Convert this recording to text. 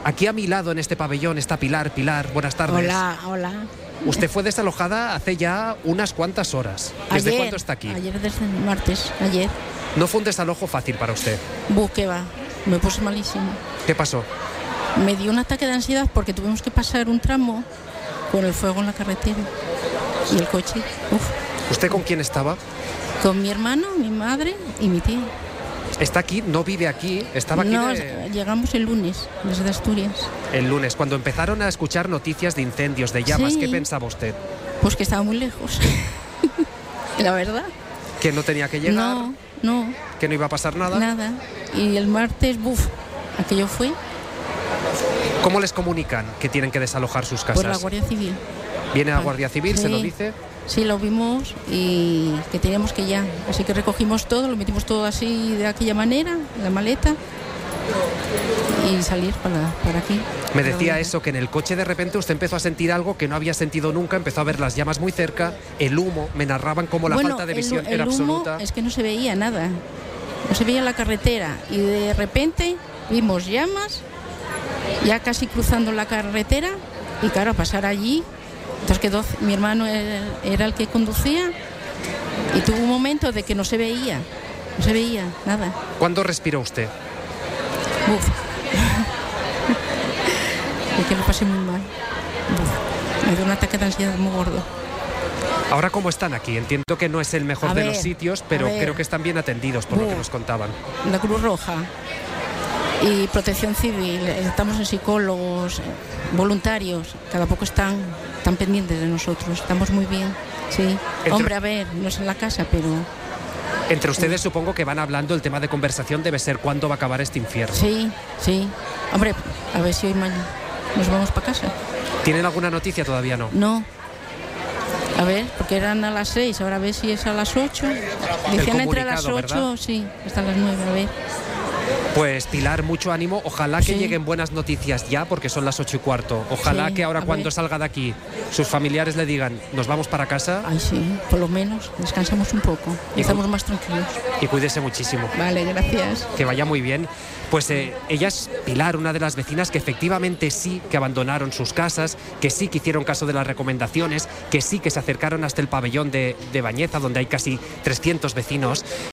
Aquí a mi lado, en este pabellón, está Pilar. Pilar, buenas tardes. Hola, hola. Usted fue desalojada hace ya unas cuantas horas. ¿Desde cuánto está aquí? Ayer, desde el martes, ayer. No fue un desalojo fácil para usted. ¿Qué va? Me puse malísimo. ¿Qué pasó? Me dio un ataque de ansiedad porque tuvimos que pasar un tramo con el fuego en la carretera y el coche. ¿Usted con quién estaba? Con mi hermano, mi madre y mi tía. ¿Está aquí? ¿No vive aquí? ¿Estaba aquí? No, llegamos el lunes desde Asturias. El lunes, cuando empezaron a escuchar noticias de incendios, de llamas, Sí. ¿Qué pensaba usted? Pues que estaba muy lejos. La verdad. ¿Que no tenía que llegar? No. ¿Que no iba a pasar nada? Nada. Y el martes, aquello fue. ¿Cómo les comunican que tienen que desalojar sus casas? Por la Guardia Civil. ¿Viene la Guardia Civil? Sí. ¿Se lo dice? Sí, lo vimos y que teníamos que ya. Así que recogimos todo, lo metimos todo así de aquella manera, en la maleta, y salir para aquí. Me decía eso, que en el coche de repente usted empezó a sentir algo que no había sentido nunca, empezó a ver las llamas muy cerca, el humo, me narraban cómo la falta de visión era el humo absoluta. Es que no se veía nada, no se veía la carretera y de repente vimos llamas, ya casi cruzando la carretera y claro, pasar allí. Entonces quedó, mi hermano era el que conducía y tuvo un momento de que no se veía nada. ¿Cuándo respiró usted? Y que lo pasé muy mal. Me dio un ataque de ansiedad muy gordo. ¿Ahora cómo están aquí? Entiendo que no es el mejor de los sitios, pero creo que están bien atendidos por lo que nos contaban. La Cruz Roja y Protección Civil, estamos en psicólogos, voluntarios, cada poco están pendientes de nosotros, estamos muy bien, sí. Hombre, a ver, no es en la casa, pero... Entre ustedes supongo que van hablando, el tema de conversación debe ser cuándo va a acabar este infierno. Sí. Hombre, a ver si hoy mañana nos vamos para casa. ¿Tienen alguna noticia? Todavía no. No. A ver, porque eran a las 6, ahora a ver si es a las 8. Dicen entre las 8, ¿verdad? Sí, hasta las 9, a ver. Pues Pilar, mucho ánimo. Ojalá que lleguen buenas noticias ya, porque son las 8:15. Ojalá que ahora cuando salga de aquí sus familiares le digan, nos vamos para casa. Ay, sí, por lo menos descansamos un poco y estamos más tranquilos. Y cuídese muchísimo. Vale, gracias. Que vaya muy bien. Pues ella es Pilar, una de las vecinas que efectivamente sí que abandonaron sus casas, que sí que hicieron caso de las recomendaciones, que sí que se acercaron hasta el pabellón de Bañeza, donde hay casi 300 vecinos.